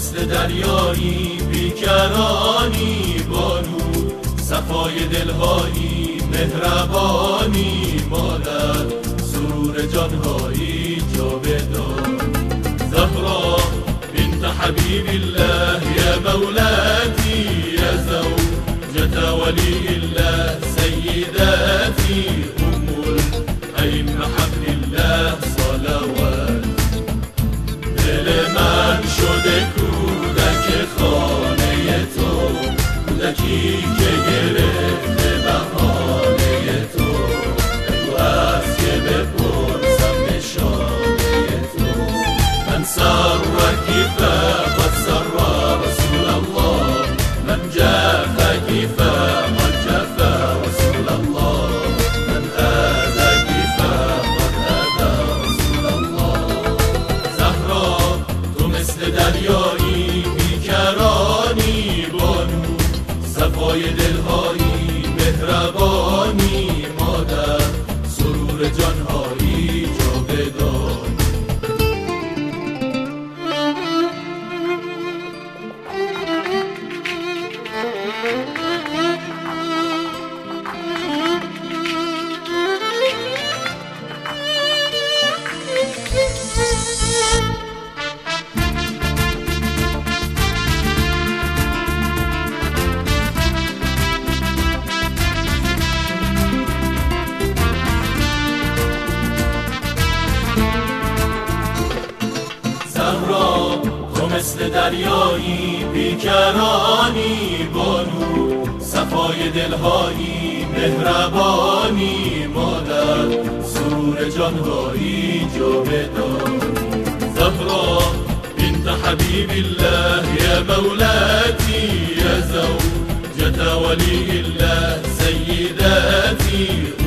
مثل دریایی بیکرانی، بانو صفای دلهایی مهربانی، مادر سرور جانهایی جاودان. زهرا بنت حبیب الله یا مولاتي يا زوجة ولي الله سيداتي أم الأئمة حبل الله صلوات. دل من شده کودک خانه تو، کودکی که گرفته بهانه تو. بگو از که بپرسم نشانه تو. من سرکی فقط سر رسول الله، من جفکی فقط جفا رسول الله، من اذکی فقط اذا رسول الله. زهرا تو مثل دریایی بیکرانی، بانو صفای دلهایی مهربانی، مادر سرور جانهایی جاودان. تو مثل دریایی بیکرانی، بانو صفای دلهایی مهربانی، مادر سرور جانهایی جاودان. زهرا بنت حبیب الله یا مولاتي يا زوجة ولي الله سيداتي